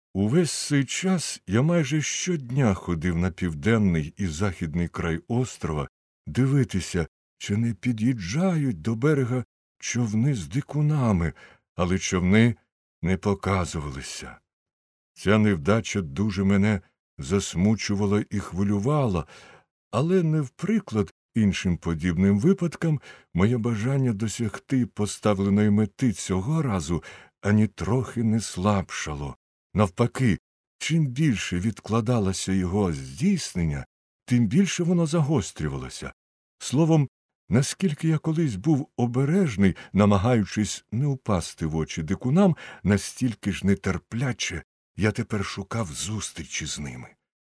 Увесь цей час я майже щодня ходив на південний і західний край острова дивитися, чи не під'їжджають до берега човни з дикунами, але човни не показувалися. Ця невдача дуже мене засмучувала і хвилювала, але не в приклад іншим подібним випадкам моє бажання досягти поставленої мети цього разу ані трохи не слабшало. Навпаки, чим більше відкладалося його здійснення, тим більше воно загострювалося. Словом, наскільки я колись був обережний, намагаючись не впасти в очі дикунам, настільки ж нетерпляче я тепер шукав зустрічі з ними.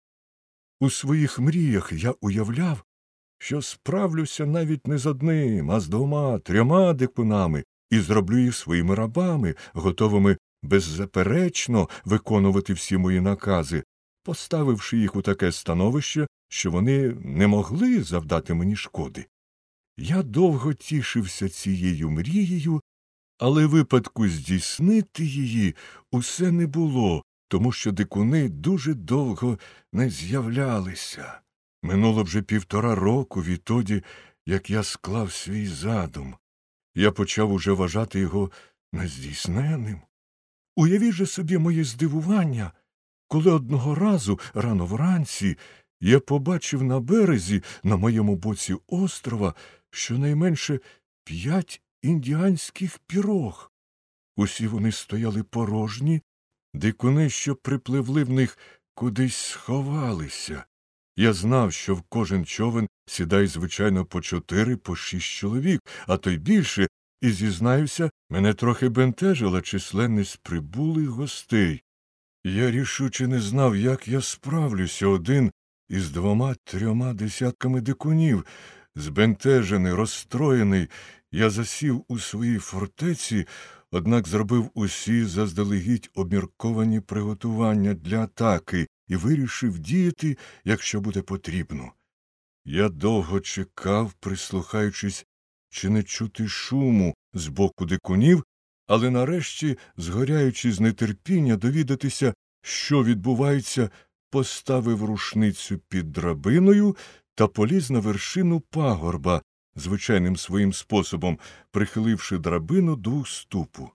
У своїх мріях я уявляв, що справлюся навіть не з одним, а з 2, 3 дикунами і зроблю їх своїми рабами, готовими беззаперечно виконувати всі мої накази, поставивши їх у таке становище, що вони не могли завдати мені шкоди. Я довго тішився цією мрією, але випадку здійснити її усе не було, тому що дикуни дуже довго не з'являлися. Минуло вже 1,5 року відтоді, як я склав свій задум. Я почав уже вважати його нездійсненним. Уявіть же собі моє здивування, коли одного разу, рано вранці, я побачив на березі, на моєму боці острова, щонайменше 5 індіанських пірог. Усі вони стояли порожні, дикуни, що припливли в них, кудись сховалися. Я знав, що в кожен човен сідає, звичайно, по 4, по 6 чоловік, а то й більше, і, зізнаюся, мене трохи бентежила численність прибулих гостей. Я рішуче не знав, як я справлюся один із 2-3 десятками дикунів. Збентежений, розстроєний, я засів у своїй фортеці, однак зробив усі заздалегідь обмірковані приготування для атаки і вирішив діяти, якщо буде потрібно. Я довго чекав, прислухаючись, чи не чути шуму з боку дикунів, але нарешті, згоряючи з нетерпіння довідатися, що відбувається, поставив рушницю під драбиною та поліз на вершину пагорба, звичайним своїм способом, прихиливши драбину до уступу.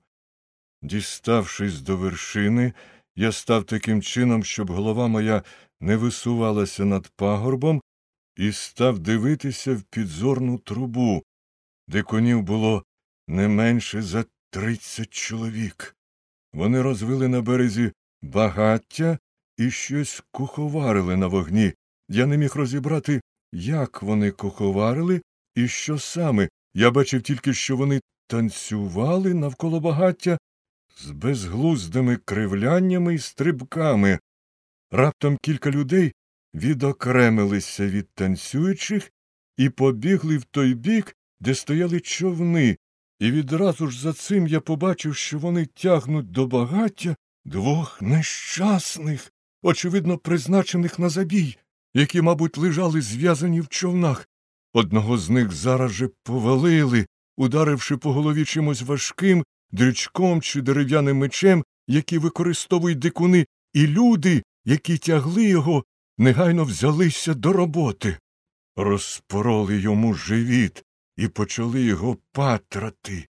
Діставшись до вершини, я став таким чином, щоб голова моя не висувалася над пагорбом, і став дивитися в підзорну трубу. Дикунів було не менше за 30 чоловік. Вони розвели на березі багаття і щось куховарили на вогні. Я не міг розібрати, як вони куховарили і що саме. Я бачив тільки, що вони танцювали навколо багаття з безглуздими кривляннями і стрибками. Раптом кілька людей відокремилися від танцюючих і побігли в той бік, де стояли човни, і відразу ж за цим я побачив, що вони тягнуть до багаття 2 нещасних, очевидно призначених на забій, які, мабуть, лежали зв'язані в човнах. Одного з них зараз же повалили, ударивши по голові чимось важким, дрючком чи дерев'яним мечем, які використовують дикуни, і люди, які тягли його, негайно взялися до роботи. Розпороли йому живіт і почали його патрати.